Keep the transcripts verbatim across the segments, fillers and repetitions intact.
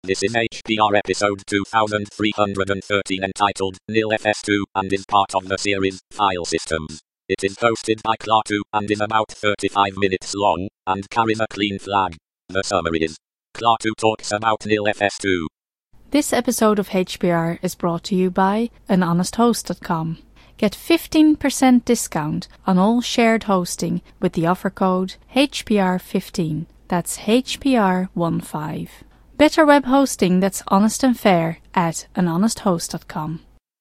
This is H P R episode two thousand three hundred thirteen entitled N I L F S two and is part of the series File Systems. It is hosted by Klaatu and is about thirty-five minutes long and carries a clean flag. The summary is Klaatu talks about N I L F S two. This episode of H P R is brought to you by an honest host dot com. Get fifteen percent discount on all shared hosting with the offer code H P R fifteen. That's H P R fifteen. Better web hosting that's honest and fair at an honest host dot com.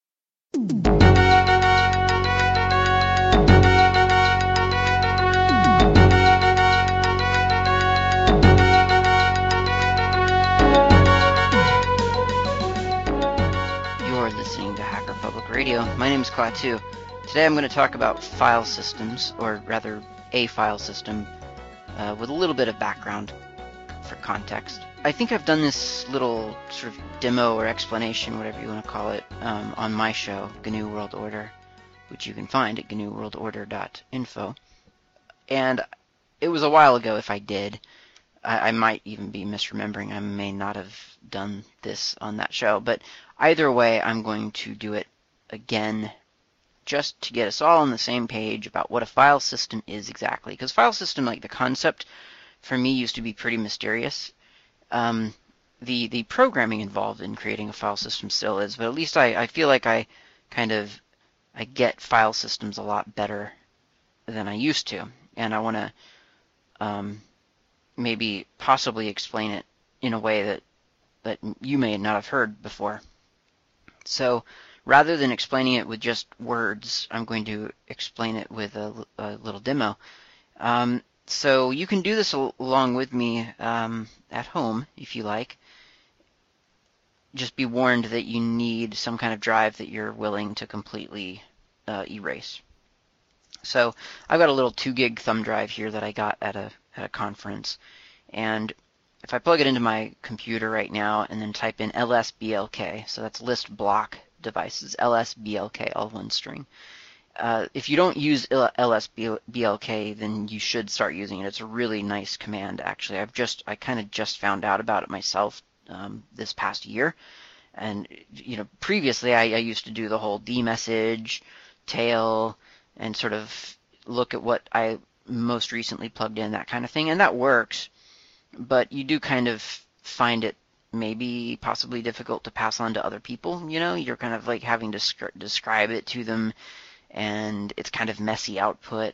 You're listening to Hacker Public Radio. My name is Klaatu. Today I'm going to talk about file systems, or rather a file system, uh, with a little bit of background for context. I think I've done this little sort of demo or explanation, whatever you want to call it, um, on my show, G N U World Order, which you can find at G N U world order dot info. And it was a while ago if I did. I, I might even be misremembering. I may not have done this on that show. But either way, I'm going to do it again just to get us all on the same page about what a file system is exactly. Because file system, like the concept, for me used to be pretty mysterious. Um, the the programming involved in creating a file system still is, but at least I, I feel like I kind of I get file systems a lot better than I used to, and I want to um, maybe possibly explain it in a way that that you may not have heard before. So rather than explaining it with just words, I'm going to explain it with a, a little demo. Um, So you can do this al- along with me um, at home if you like. Just be warned that you need some kind of drive that you're willing to completely uh, erase. So I've got a little two gig thumb drive here that I got at a at a conference, and if I plug it into my computer right now and then type in L S B L K, so that's list block devices, L S B L K, all one string. Uh, if you don't use L S B L K, then you should start using it. It's a really nice command, actually. I've just, I kind of just found out about it myself um, this past year. And, you know, previously I, I used to do the whole dmessage, tail, and sort of look at what I most recently plugged in, that kind of thing. And that works, but you do kind of find it maybe possibly difficult to pass on to other people. You know, you're kind of like having to sc- describe it to them, and it's kind of messy output,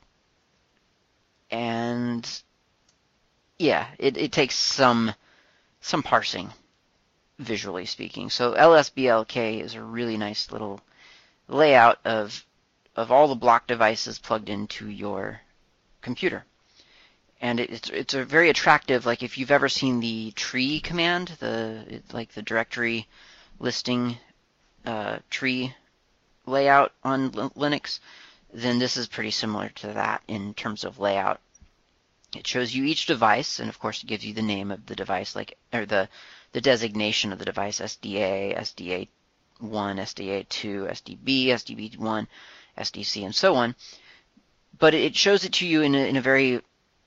and yeah, it, it takes some some parsing, visually speaking. So L S B L K is a really nice little layout of of all the block devices plugged into your computer, and it, it's it's a very attractive. Like if you've ever seen the tree command, the like the directory listing uh, tree layout on Linux, then this is pretty similar to that in terms of layout. It shows you each device, and of course it gives you the name of the device, like or the the designation of the device: S D A, S D A one, S D A two, S D B, S D B one, S D C, and so on. But it shows it to you in a, in a very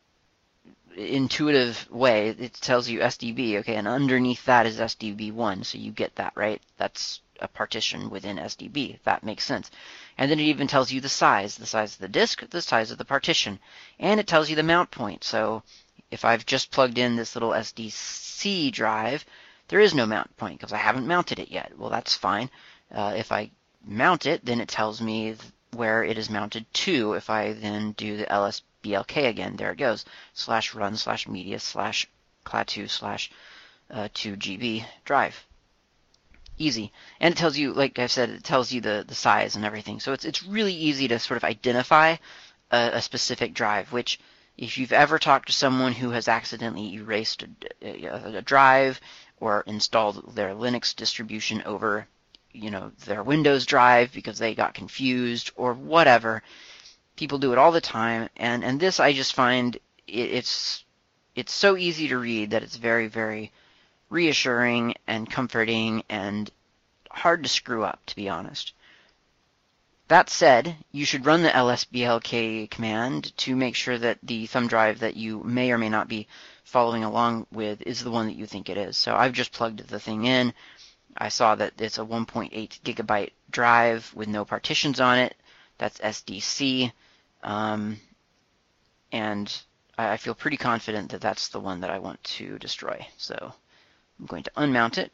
intuitive way. It tells you S D B, okay, and underneath that is S D B one, so you get that, right? That's a partition within S D B. That makes sense. And then it even tells you the size, the size of the disk, the size of the partition, and it tells you the mount point. So if I've just plugged in this little S D C drive, there is no mount point because I haven't mounted it yet. Well, that's fine. Uh, if I mount it, then it tells me where it is mounted to. If I then do the L S B L K again, there it goes, slash run slash media slash Klaatu slash two G B drive. Easy. And it tells you, like I said, it tells you the, the size and everything. So it's it's really easy to sort of identify a, a specific drive, which if you've ever talked to someone who has accidentally erased a, a, a drive or installed their Linux distribution over, you know, their Windows drive because they got confused or whatever, people do it all the time. And, and this I just find it, it's it's so easy to read that it's very, very reassuring and comforting and hard to screw up, to be honest. That said, you should run the L S B L K command to make sure that the thumb drive that you may or may not be following along with is the one that you think it is. So I've just plugged the thing in. I saw that it's a one point eight gigabyte drive with no partitions on it. That's S D C. Um, and I feel pretty confident that that's the one that I want to destroy. So I'm going to unmount it.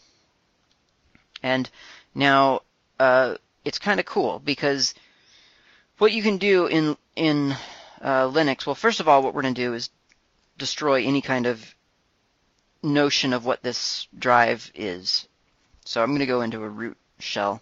And now uh, it's kind of cool because what you can do in, in uh, Linux, well, first of all, what we're going to do is destroy any kind of notion of what this drive is. So I'm going to go into a root shell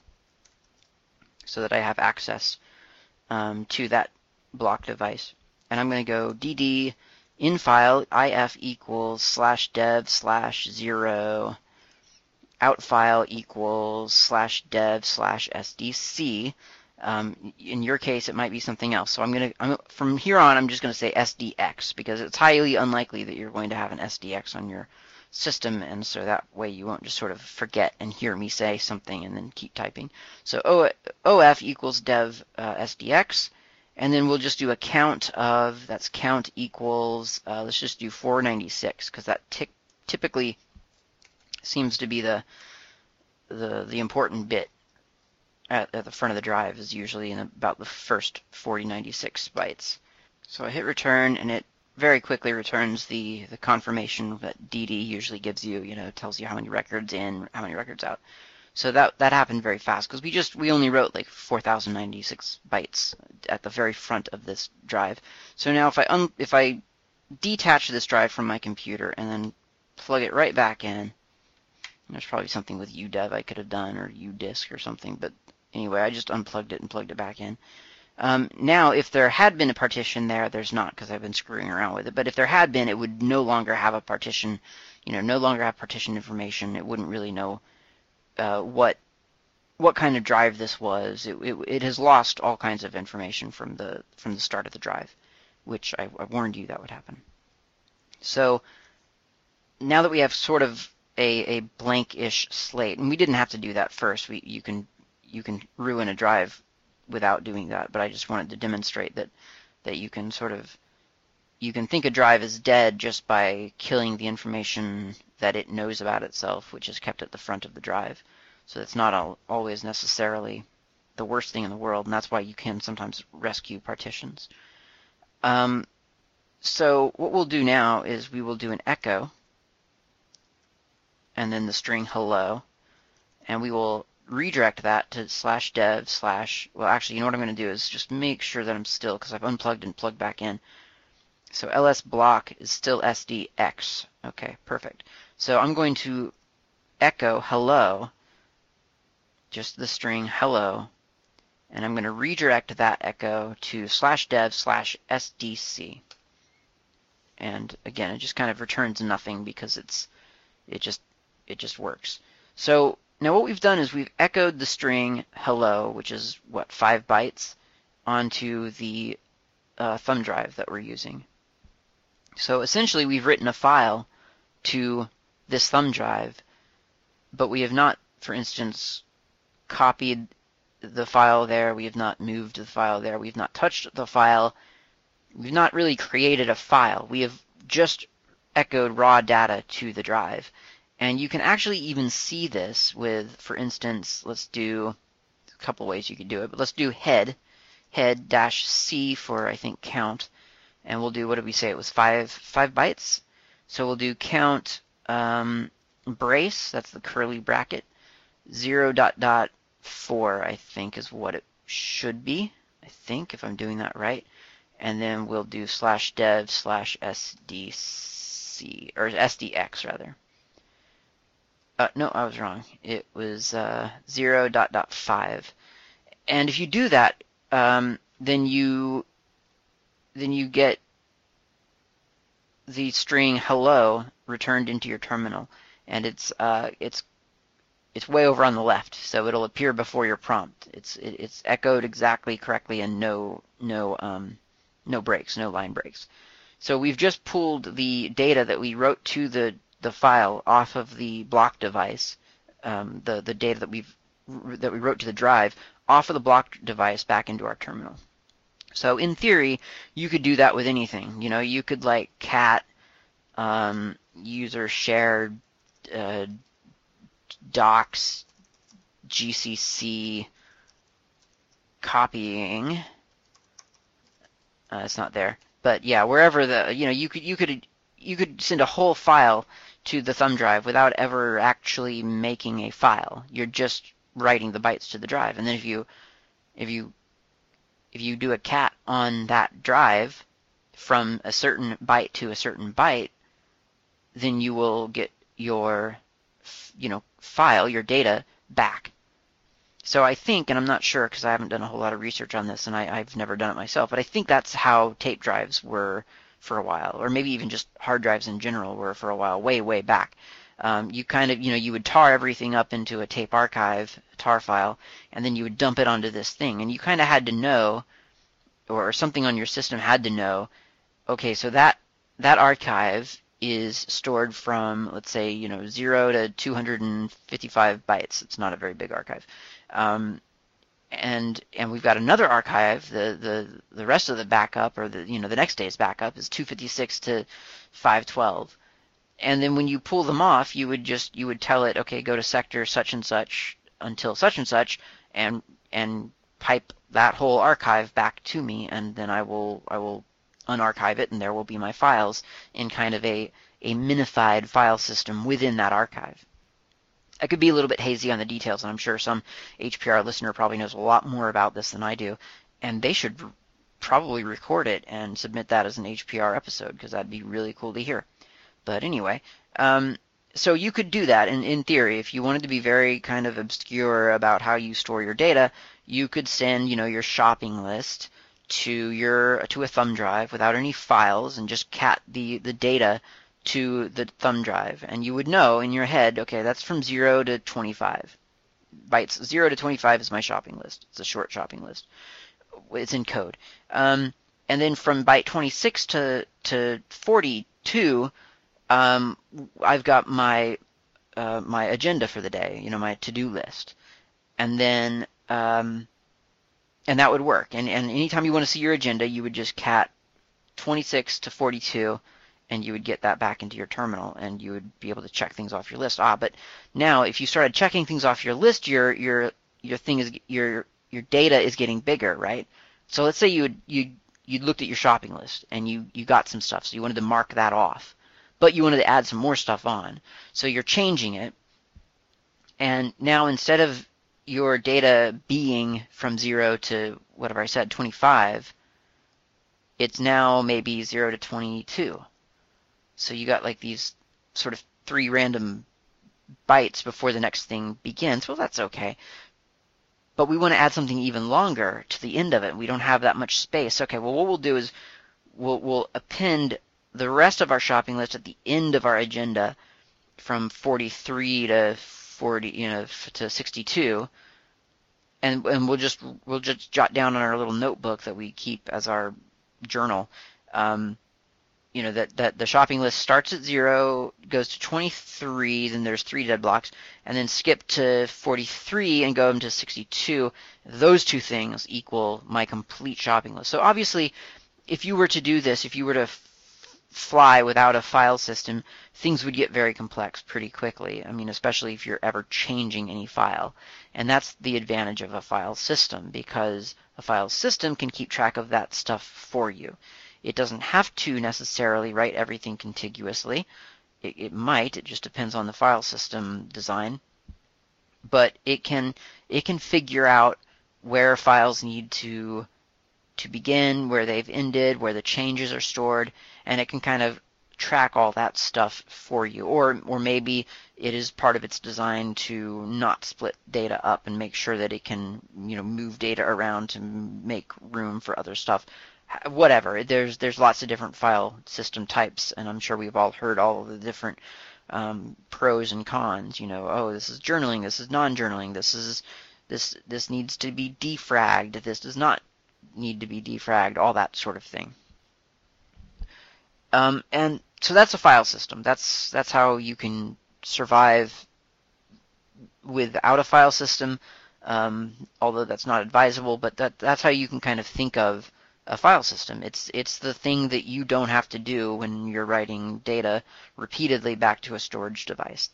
so that I have access um, to that block device. And I'm going to go dd in file if equals slash dev slash zero out file equals slash dev slash sdc. Um, in your case, it might be something else. So I'm going to, from here on, I'm just going to say S D X because it's highly unlikely that you're going to have an S D X on your system, and so that way you won't just sort of forget and hear me say something and then keep typing. So o, of equals dev uh, S D X, and then we'll just do a count of, that's count equals, uh, let's just do four ninety-six because that typically seems to be the, the, the important bit. At, at the front of the drive is usually in about the first forty ninety-six bytes. So I hit return, and it very quickly returns the, the confirmation that D D usually gives you, you know, tells you how many records in, how many records out. So that that happened very fast because we just we only wrote like four thousand ninety-six bytes at the very front of this drive. So now if I un, if I detach this drive from my computer and then plug it right back in, there's probably something with U dev I could have done or U disk or something, but anyway, I just unplugged it and plugged it back in. Um, now, if there had been a partition there, there's not because I've been screwing around with it, but if there had been, it would no longer have a partition, you know, no longer have partition information. It wouldn't really know uh, what what kind of drive this was. It, it, it has lost all kinds of information from the from the start of the drive, which I, I warned you that would happen. So now that we have sort of a, a blank-ish slate, and we didn't have to do that first. We you can you can ruin a drive without doing that, but I just wanted to demonstrate that that you can sort of you can think a drive is dead just by killing the information that it knows about itself, which is kept at the front of the drive. So it's not all, always necessarily the worst thing in the world, and that's why you can sometimes rescue partitions. Um, so what we'll do now is we will do an echo and then the string hello, and we will redirect that to slash dev slash, well actually you know what I'm going to do is just make sure that I'm still, because I've unplugged and plugged back in. So ls block is still S D X. Okay, perfect. So I'm going to echo hello, just the string hello, and I'm going to redirect that echo to slash dev slash S D C. And again, it just kind of returns nothing because it's it just it just works. So now what we've done is we've echoed the string hello, which is what, five bytes, onto the uh, thumb drive that we're using. So essentially we've written a file to this thumb drive, but we have not, for instance, copied the file there, we have not moved the file there, we've not touched the file, we've not really created a file. We have just echoed raw data to the drive. And you can actually even see this with, for instance, let's do a couple ways you could do it, but let's do head, head dash C for, I think, count. And we'll do, what did we say, it was five, five bytes? So we'll do count um, brace, that's the curly bracket, zero dot dot four, I think is what it should be, I think, if I'm doing that right. And then we'll do slash dev slash S D C, or S D X rather. Uh, no, I was wrong. It was uh, zero dot dot five. And if you do that, um, then you then you get the string hello returned into your terminal, and it's uh, it's it's way over on the left, so it'll appear before your prompt. It's it, it's echoed exactly correctly and no no um no breaks, no line breaks. So we've just pulled the data that we wrote to the the file off of the block device, um, the the data that we've that we wrote to the drive off of the block device back into our terminal. So in theory, you could do that with anything. You know, you could like cat um, user shared uh, docs, G C C copying. Uh, it's not there, but yeah, wherever the you know you could you could you could send a whole file to the thumb drive without ever actually making a file. You're just writing the bytes to the drive, and then if you if you if you do a cat on that drive from a certain byte to a certain byte, then you will get your you know file, your data back. So I think, and I'm not sure because I haven't done a whole lot of research on this, and I, I've never done it myself, but I think that's how tape drives were for a while, or maybe even just hard drives in general were for a while, way, way back. Um, you kind of, you know, you would tar everything up into a tape archive, tar file, and then you would dump it onto this thing, and you kind of had to know, or something on your system had to know, okay, so that that archive is stored from, let's say, you know, zero to two hundred fifty-five bytes. It's not a very big archive. Um, and and we've got another archive. The, the the rest of the backup, or the you know the next day's backup, is two fifty-six to five twelve. And then when you pull them off, you would just you would tell it, okay, go to sector such and such until such and such, and and pipe that whole archive back to me, and then I will I will unarchive it, and there will be my files in kind of a a minified file system within that archive. I could be a little bit hazy on the details, and I'm sure some H P R listener probably knows a lot more about this than I do, and they should probably record it and submit that as an H P R episode, because that'd be really cool to hear. But anyway, um, so you could do that in, in theory. If you wanted to be very kind of obscure about how you store your data, you could send, you know, your shopping list to your to a thumb drive without any files and just cat the, the data to the thumb drive, and you would know in your head, okay, that's from zero to twenty-five bytes. zero to twenty-five is my shopping list. It's a short shopping list. It's in code. Um, and then from byte twenty-six to, to forty-two, um, I've got my uh, my agenda for the day, you know, my to-do list. And then, um, and that would work. And, and anytime you want to see your agenda, you would just cat twenty-six to forty-two, and you would get that back into your terminal, and you would be able to check things off your list. Ah, but now if you started checking things off your list, your your your thing is your your data is getting bigger, right? So let's say you would, you you looked at your shopping list and you you got some stuff, so you wanted to mark that off, but you wanted to add some more stuff on. So you're changing it, and now instead of your data being from zero to whatever I said, twenty-five, it's now maybe zero to twenty-two. So you got like these sort of three random bytes before the next thing begins. Well, that's okay. But we want to add something even longer to the end of it. We don't have that much space. Okay, well, what we'll do is we'll, we'll append the rest of our shopping list at the end of our agenda from forty-three to forty, you know, to sixty-two. And, and we'll just we'll just jot down on our little notebook that we keep as our journal. Um, You know, that, that the shopping list starts at zero, goes to twenty-three, then there's three dead blocks, and then skip to forty-three and go into sixty-two. Those two things equal my complete shopping list. So obviously, if you were to do this, if you were to f- fly without a file system, things would get very complex pretty quickly. I mean, especially if you're ever changing any file. And that's the advantage of a file system, because a file system can keep track of that stuff for you. It doesn't have to necessarily write everything contiguously. It, it might. It just depends on the file system design. But it can it can figure out where files need to to begin, where they've ended, where the changes are stored, and it can kind of track all that stuff for you. Or or maybe it is part of its design to not split data up and make sure that it can, you know, move data around to make room for other stuff. Whatever. There's there's lots of different file system types, and I'm sure we've all heard all of the different um, pros and cons. You know, oh, this is journaling, this is non-journaling, this is this this needs to be defragged, this does not need to be defragged, all that sort of thing. Um, and so that's a file system. That's that's how you can survive without a file system. Um, although that's not advisable, but that that's how you can kind of think of a file system. It's it's the thing that you don't have to do when you're writing data repeatedly back to a storage device.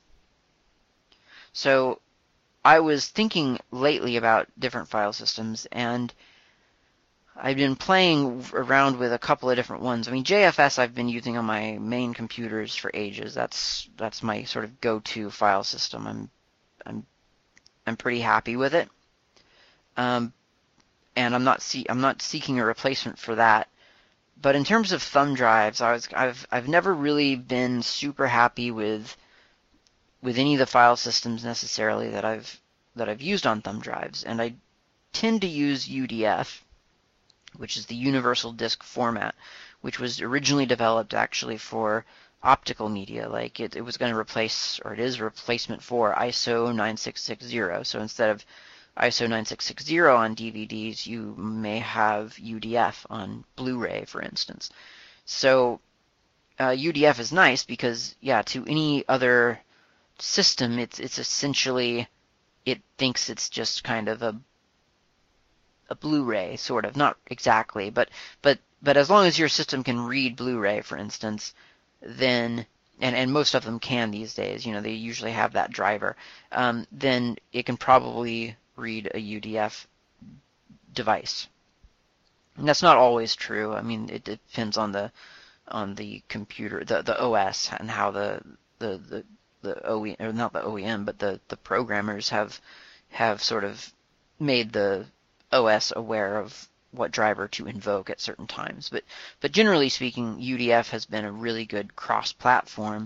So I was thinking lately about different file systems, and I've been playing around with a couple of different ones. I mean, J F S I've been using on my main computers for ages. That's that's my sort of go-to file system. I'm I'm I'm pretty happy with it. Um, and I'm not see I'm not seeking a replacement for that. But in terms of thumb drives, I was I've I've never really been super happy with with any of the file systems necessarily that I've that I've used on thumb drives, and I tend to use U D F, which is the Universal Disk Format, which was originally developed actually for optical media. Like it, it was going to replace, or it is a replacement for I S O nine six six zero. So instead of I S O nine six six zero on D V Ds, you may have U D F on Blu-ray, for instance. So uh, U D F is nice because, yeah, to any other system, it's it's essentially, it thinks it's just kind of a a Blu-ray, sort of, not exactly, but but but as long as your system can read Blu-ray, for instance, then and and most of them can these days, you know, they usually have that driver, um, then it can probably read a U D F device. And that's not always true. I mean, it depends on the on the computer, the the O S, and how the the the the O E M, or not the O E M, but the the programmers have have sort of made the O S aware of what driver to invoke at certain times. But but generally speaking, U D F has been a really good cross-platform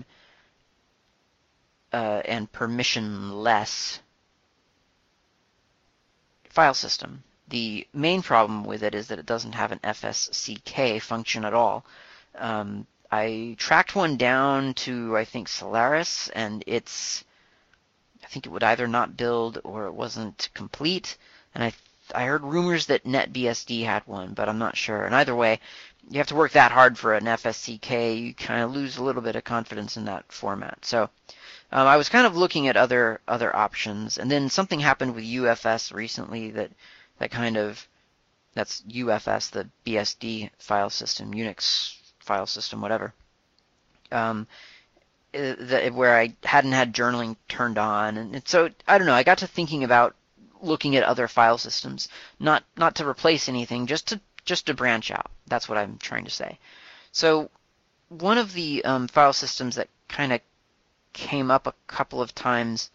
uh, and permissionless file system. The main problem with it is that it doesn't have an F S C K function at all. Um, I tracked one down to, I think, Solaris, and it's, I think it would either not build or it wasn't complete. And I I heard rumors that NetBSD had one, but I'm not sure. And either way, you have to work that hard for an F S C K. You kind of lose a little bit of confidence in that format. So um, I was kind of looking at other other options, and then something happened with U F S recently that that kind of, that's U F S, the B S D file system, Unix file system, whatever. Um, the, where I hadn't had journaling turned on, and, and so I don't know. I got to thinking about looking at other file systems, not not to replace anything, just to just to branch out. That's what I'm trying to say. So one of the um, file systems that kind of came up a couple of times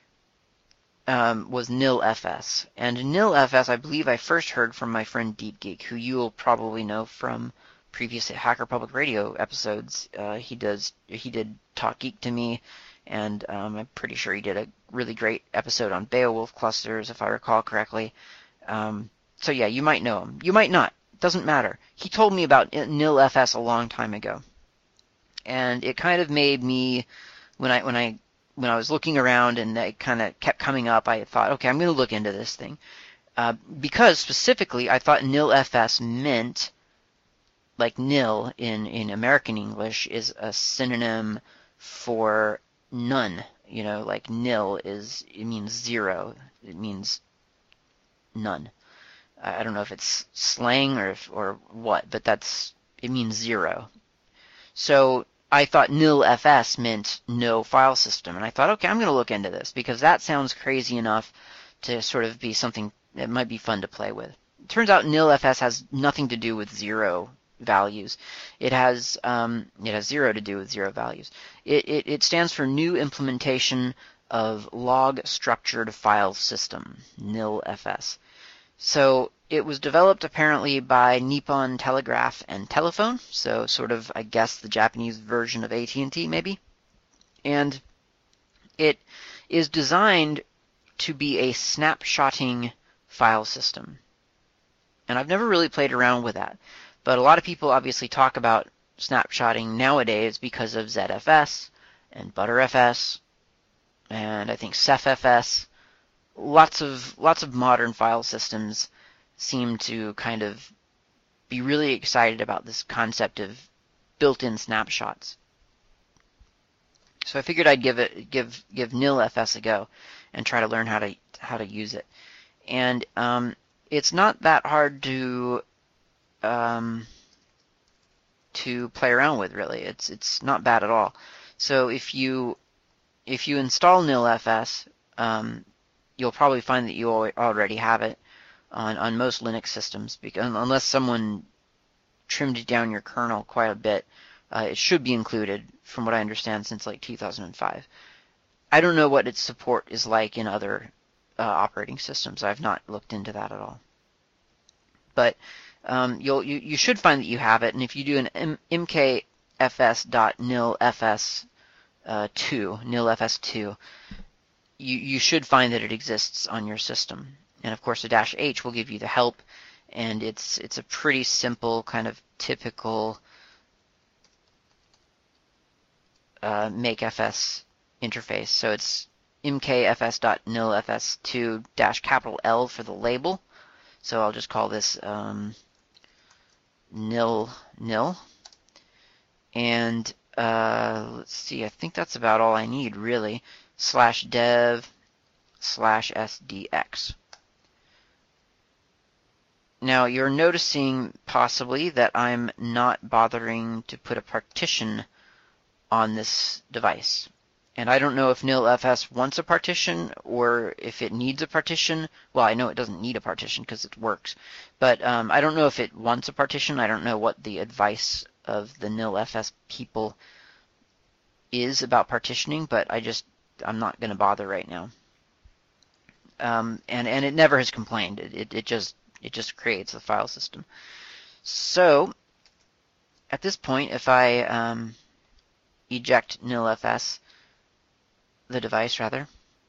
um, was NilFS. And NilFS, I believe I first heard from my friend DeepGeek, who you'll probably know from previous Hacker Public Radio episodes. Uh, he does he did Talk Geek to me, and um, I'm pretty sure he did a really great episode on Beowulf clusters, if I recall correctly. Um, so yeah, you might know him. You might not. Doesn't matter. He told me about NilFS a long time ago, and it kind of made me, when I when I when I was looking around and it kind of kept coming up, I thought, okay, I'm going to look into this thing, uh, because specifically I thought NilFS meant, like nil in in American English is a synonym for none. You know, like nil is, it means zero. It means none. I don't know if it's slang or if, or what, but that's, it means zero. So I thought NilFS meant no file system, and I thought, okay, I'm going to look into this because that sounds crazy enough to sort of be something that might be fun to play with. It turns out NilFS has nothing to do with zero values. It has um, it has zero to do with zero values. It, it, it stands for New Implementation of Log Structured File System, NilFS. So it was developed apparently by Nippon Telegraph and Telephone, so sort of, I guess, the Japanese version of A T and T maybe. And it is designed to be a snapshotting file system. And I've never really played around with that. But a lot of people obviously talk about snapshotting nowadays because of Z F S and ButterFS and I think CephFS. Lots of lots of modern file systems seem to kind of be really excited about this concept of built-in snapshots. So I figured I'd give it give give NilFS a go and try to learn how to how to use it. And um, it's not that hard to um, to play around with, really. It's it's not bad at all. So if you if you install nilfs, um, you'll probably find that you already have it on, on most Linux systems, because unless someone trimmed down your kernel quite a bit, uh, it should be included, from what I understand, since like two thousand five. I don't know what its support is like in other uh, operating systems. I've not looked into that at all. But um, you'll you, you should find that you have it, and if you do an mkfs.nilfs uh, two, nilfs two, you you should find that it exists on your system. And of course, a dash H will give you the help, and it's it's a pretty simple kind of typical uh, makefs interface. So it's mkfs.nilfs two dash capital L for the label. So I'll just call this um, nil nil. And uh, let's see, I think that's about all I need, really. Slash dev slash sdx. Now you're noticing possibly that I'm not bothering to put a partition on this device. And I don't know if nilfs wants a partition or if it needs a partition. Well, I know it doesn't need a partition because it works. But um, I don't know if it wants a partition. I don't know what the advice of the nilfs people is about partitioning, but I just, I'm not going to bother right now. Um, and, and it never has complained. It, it, it just it just creates the file system. So at this point, if I um, eject nilfs, the device rather,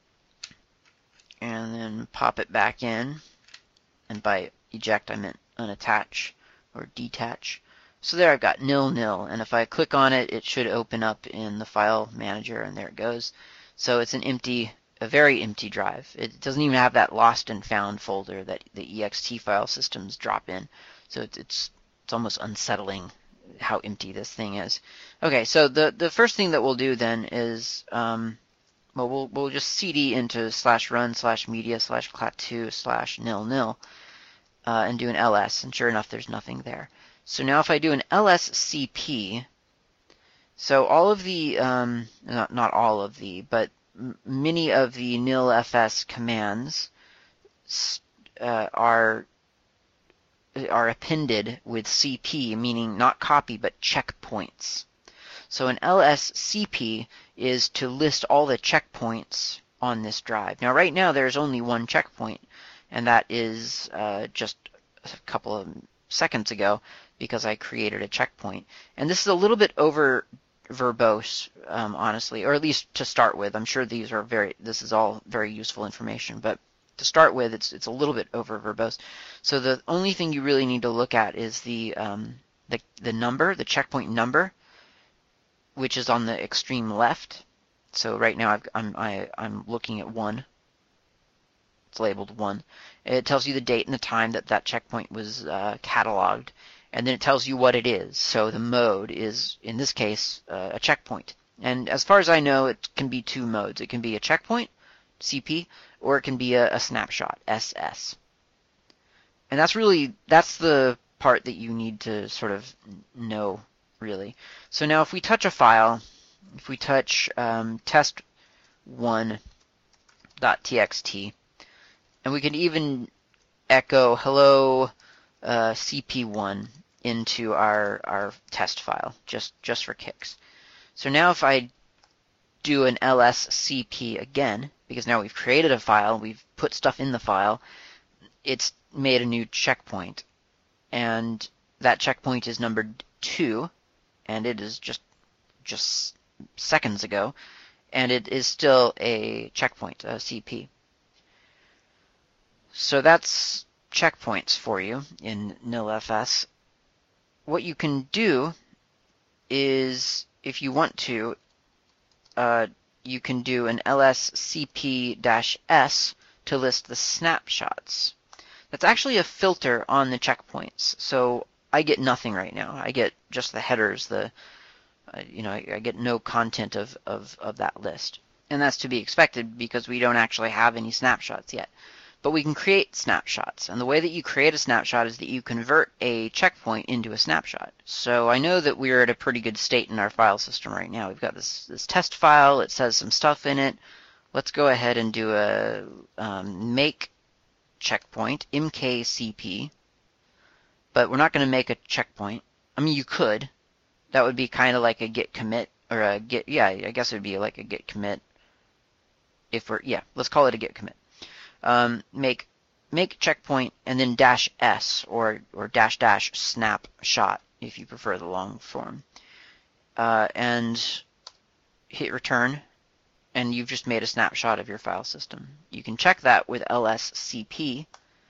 and then pop it back in, and by eject I meant unattach or detach. So there I've got nil nil, and if I click on it, it should open up in the file manager, and there it goes. So it's an empty, a very empty drive. It doesn't even have that lost and found folder that the ext file systems drop in. So it's it's, it's almost unsettling how empty this thing is. Okay, so the the first thing that we'll do then is um, well we'll we'll just cd into slash run slash media slash clat two slash nil nil uh, and do an ls, and sure enough, there's nothing there. So now if I do an lscp, so all of the, um, not, not all of the, but m many of the nilfs commands uh, are are appended with cp, meaning not copy, but checkpoints. So an lscp is to list all the checkpoints on this drive. Now right now there's only one checkpoint, and that is uh, just a couple of seconds ago, because I created a checkpoint. And this is a little bit over verbose, um, honestly, or at least to start with. I'm sure these are very, this is all very useful information, but to start with, it's it's a little bit over verbose. So the only thing you really need to look at is the um, the the number, the checkpoint number, which is on the extreme left. So right now I've, I'm I, I'm looking at one. It's labeled one. It tells you the date and the time that that checkpoint was uh, cataloged. And then it tells you what it is. So the mode is, in this case, uh, a checkpoint. And as far as I know, it can be two modes. It can be a checkpoint, C P, or it can be a, a snapshot, S S. And that's really, that's the part that you need to sort of know, really. So now if we touch a file, if we touch um, test one dot t x t, and we can even echo hello uh, C P one into our, our test file, just, just for kicks. So now if I do an lscp again, because now we've created a file, we've put stuff in the file, it's made a new checkpoint. And that checkpoint is numbered two, and it is just just seconds ago, and it is still a checkpoint, a C P. So that's checkpoints for you in nilfs. What you can do is, if you want to, uh, you can do an lscp-s to list the snapshots. That's actually a filter on the checkpoints. So I get nothing right now. I get just the headers, the uh, you know, I, I get no content of, of, of that list. And that's to be expected because we don't actually have any snapshots yet. but we can create snapshots. And the way that you create a snapshot is that you convert a checkpoint into a snapshot. So I know that we're at a pretty good state in our file system right now. We've got this, this test file. It says some stuff in it. Let's go ahead and do a um, make checkpoint, mkcp. But we're not going to make a checkpoint. I mean, you could. That would be kind of like a git commit, or a git, yeah, I guess it would be like a git commit. If we're, yeah, let's call it a git commit. Um, make make checkpoint and then dash s or or dash dash snapshot if you prefer the long form, uh, and hit return, and you've just made a snapshot of your file system. You can check that with lscp,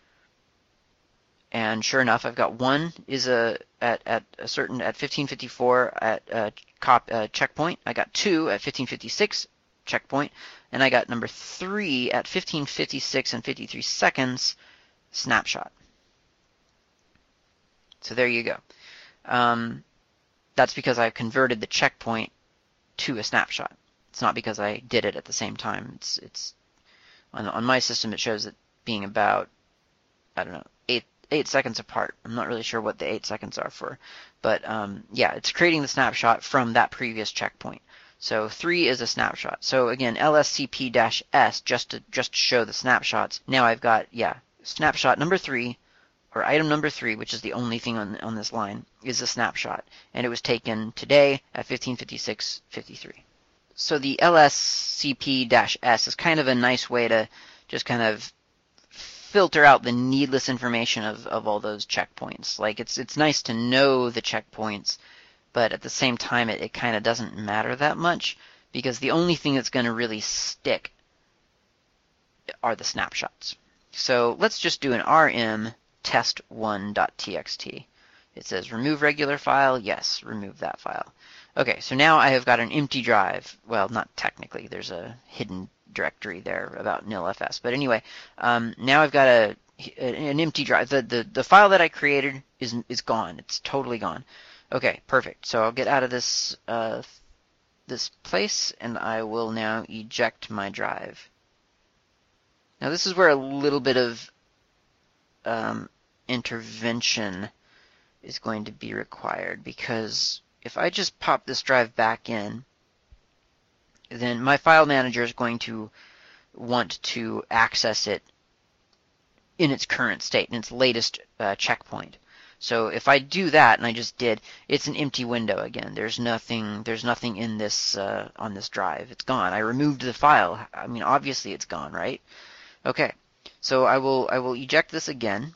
and sure enough, I've got one is a at at a certain at fifteen fifty-four at a cop uh, checkpoint. I got two at fifteen fifty-six checkpoint, and I got number three at fifteen fifty-six and fifty-three seconds snapshot. So there you go. Um, that's because I've converted the checkpoint to a snapshot. It's not because I did it at the same time. It's it's on on my system it shows it being about, I don't know, eight eight seconds apart. I'm not really sure what the eight seconds are for, but um, yeah, it's creating the snapshot from that previous checkpoint. So three is a snapshot. So again, lscp-s just to just to show the snapshots. Now I've got, yeah, snapshot number three, or item number three, which is the only thing on on this line, is a snapshot, and it was taken today at fifteen fifty-six fifty-three. So the lscp-s is kind of a nice way to just kind of filter out the needless information of, of all those checkpoints. Like it's it's nice to know the checkpoints, but at the same time it, it kind of doesn't matter that much, because the only thing that's going to really stick are the snapshots. So let's just do an rm test one dot t x t. It says remove regular file. Yes, remove that file. Okay, so now I have got an empty drive. Well, not technically. There's a hidden directory there about nilfs. But anyway, um, now I've got a an empty drive. The, the, the file that I created is, is gone. It's totally gone. Okay, perfect. So I'll get out of this uh, this place, and I will now eject my drive. Now this is where a little bit of um, intervention is going to be required, because if I just pop this drive back in, then my file manager is going to want to access it in its current state, in its latest uh, checkpoint. So if I do that, and I just did, it's an empty window again. There's nothing. There's nothing in this uh, on this drive. It's gone. I removed the file. I mean, obviously it's gone, right? Okay. So I will I will eject this again,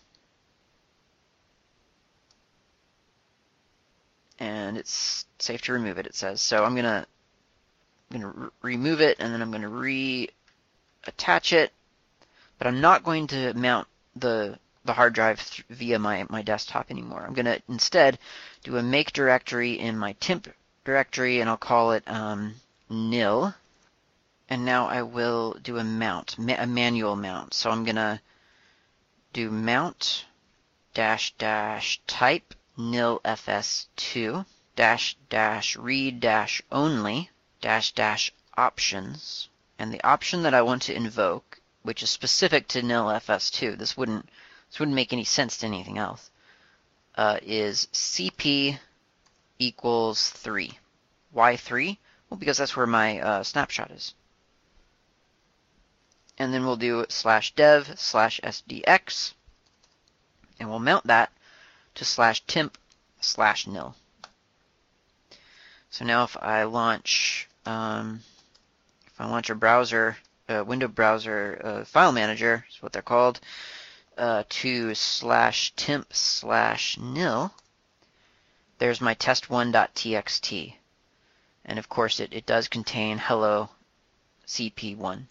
and it's safe to remove it. It says so. I'm gonna I'm gonna re remove it, and then I'm gonna reattach it, but I'm not going to mount the the hard drive via my, my desktop anymore. I'm going to instead do a make directory in my temp directory, and I'll call it um, nil. And now I will do a mount, ma a manual mount. So I'm going to do mount dash dash type nil f s two dash dash read dash only dash dash options. And the option that I want to invoke, which is specific to nil f s two, this wouldn't This wouldn't make any sense to anything else, uh, is cp equals three. Why three? Well, because that's where my uh, snapshot is. And then we'll do slash dev slash sdx, and we'll mount that to slash temp slash nil. So now if I launch, um, if I launch a browser, a window browser uh, file manager, is what they're called, Uh, to slash temp slash nil, there's my test one dot t x t. And of course it, it does contain hello c p one.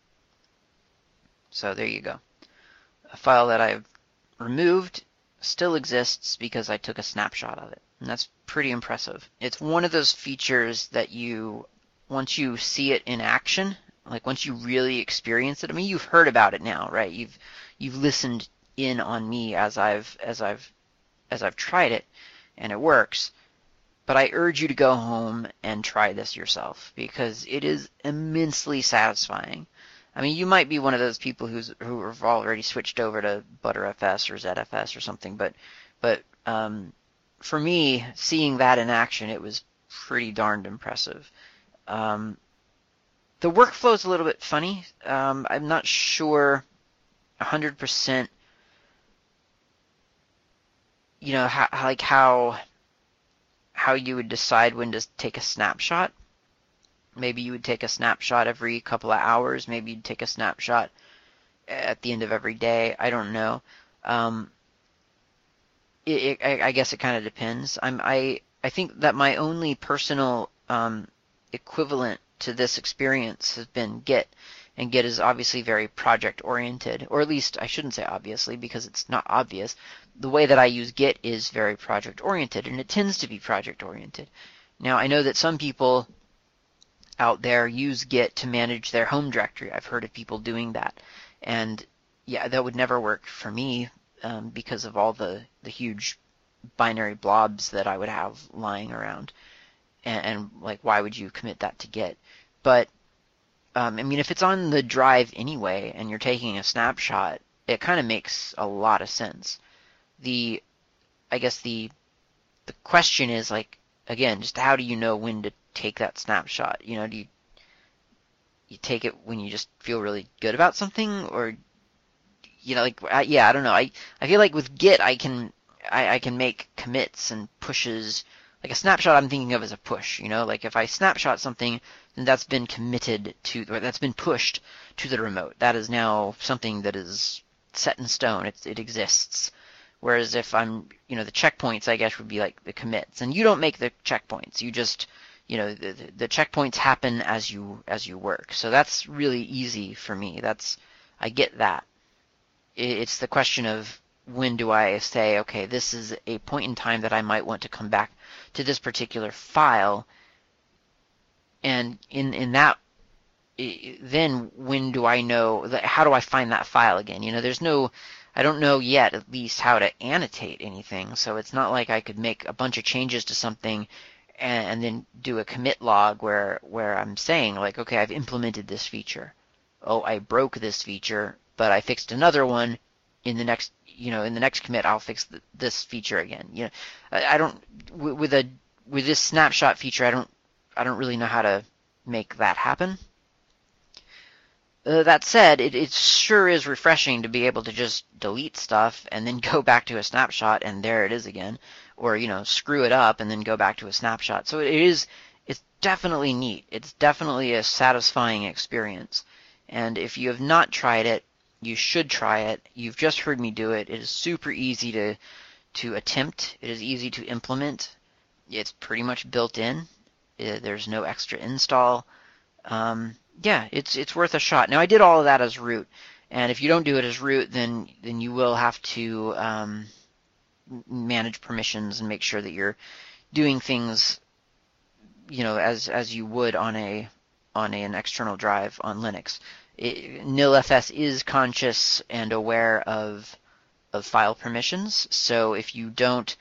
So there you go. A file that I've removed still exists because I took a snapshot of it. And that's pretty impressive. It's one of those features that you, once you see it in action, like once you really experience it, I mean, you've heard about it now, right? You've You've listened in on me as I've as I've as I've tried it, and it works. But I urge you to go home and try this yourself, because it is immensely satisfying. I mean, you might be one of those people who's who have already switched over to Btrfs or Z F S or something, but but um, for me, seeing that in action, it was pretty darned impressive. Um, the workflow is a little bit funny. Um, I'm not sure one hundred percent, you know, how, like how how you would decide when to take a snapshot. Maybe you would take a snapshot every couple of hours. Maybe you'd take a snapshot at the end of every day. I don't know. Um, it, it, I, I guess it kind of depends. I'm, I I think that my only personal um, equivalent to this experience has been Git. And Git is obviously very project-oriented. Or at least, I shouldn't say obviously, because it's not obvious. The way that I use Git is very project-oriented, and it tends to be project-oriented. Now, I know that some people out there use Git to manage their home directory. I've heard of people doing that. And yeah, that would never work for me um, because of all the, the huge binary blobs that I would have lying around. And, and like, why would you commit that to Git? But, um, I mean, if it's on the drive anyway and you're taking a snapshot, it kind of makes a lot of sense. The, I guess the, the question is, like, again, just how do you know when to take that snapshot? You know, do you you take it when you just feel really good about something, or you know, like I, yeah, I don't know. I I feel like with Git, I can I, I can make commits and pushes. Like a snapshot, I'm thinking of as a push. You know, like if I snapshot something, then that's been committed to, or that's been pushed to the remote. That is now something that is set in stone. It it exists. Whereas if I'm, you know, the checkpoints, I guess, would be like the commits, and you don't make the checkpoints. You just, you know, the, the checkpoints happen as you as you work. So that's really easy for me. That's, I get that. It's the question of when do I say, okay, this is a point in time that I might want to come back to this particular file, and in in that, then when do I know, how do I find that file again? You know, there's no, I don't know yet, at least, how to annotate anything, so it's not like I could make a bunch of changes to something and, and then do a commit log where, where I'm saying, like, okay, I've implemented this feature. Oh, I broke this feature, but I fixed another one. In the next, you know, in the next commit, I'll fix the, this feature again. You know, I, I don't, with a, with this snapshot feature, I don't, I don't really know how to make that happen. Uh, that said, it, it sure is refreshing to be able to just delete stuff and then go back to a snapshot and there it is again. Or, you know, screw it up and then go back to a snapshot. So it is, it's definitely neat. It's definitely a satisfying experience. And if you have not tried it, you should try it. You've just heard me do it. It is super easy to, to attempt. It is easy to implement. It's pretty much built in. There's no extra install. Um, yeah, it's it's worth a shot. Now, I did all of that as root, and if you don't do it as root, then then you will have to um, manage permissions and make sure that you're doing things, you know, as as you would on a on a, an external drive on Linux. It, nilfs is conscious and aware of of file permissions, so if you don't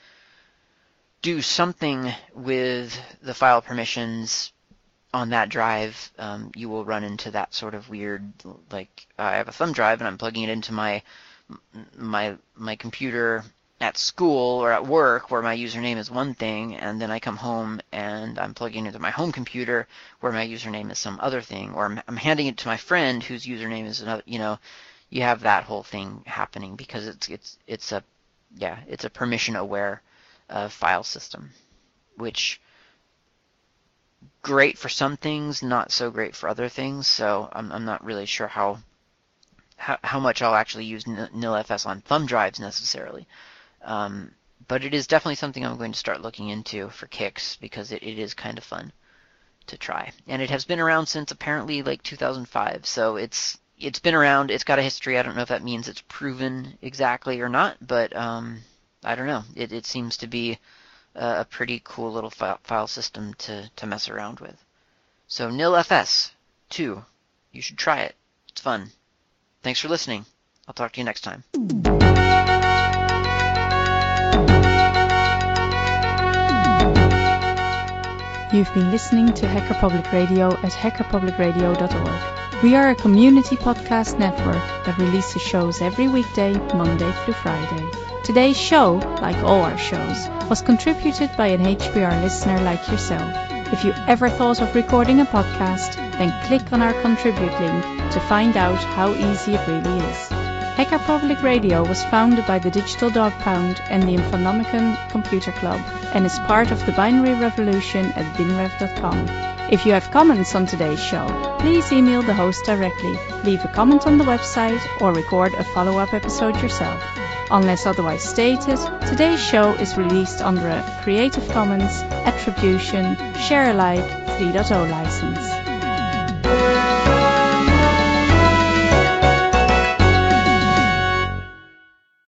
do something with the file permissions on that drive, um, you will run into that sort of weird, like, uh, I have a thumb drive and I'm plugging it into my my my computer at school or at work where my username is one thing, and then I come home and I'm plugging it into my home computer where my username is some other thing, or I'm, I'm handing it to my friend whose username is another, you know, you have that whole thing happening because it's it's it's a yeah, it's a permission aware uh, file system, which great for some things, not so great for other things. So I'm I'm not really sure how how, how much I'll actually use nilfs on thumb drives necessarily. Um, but it is definitely something I'm going to start looking into for kicks because it, it is kind of fun to try. And it has been around since apparently like two thousand five, so it's it's been around. It's got a history. I don't know if that means it's proven exactly or not, but um, I don't know. It, it seems to be a, a pretty cool little file, file system to, to mess around with. So nilfs two, you should try it. It's fun. Thanks for listening. I'll talk to you next time. You've been listening to Hacker Public Radio at hacker public radio dot org. We are a community podcast network that releases shows every weekday, Monday through Friday. Today's show, like all our shows, was contributed by an H P R listener like yourself. If you ever thought of recording a podcast, then click on our contribute link to find out how easy it really is. Hacker Public Radio was founded by the Digital Dog Pound and the Infonomicon Computer Club and is part of the binary revolution at binrev dot com. If you have comments on today's show, please email the host directly, leave a comment on the website, or record a follow-up episode yourself. Unless otherwise stated, today's show is released under a Creative Commons Attribution Share Alike three point oh license.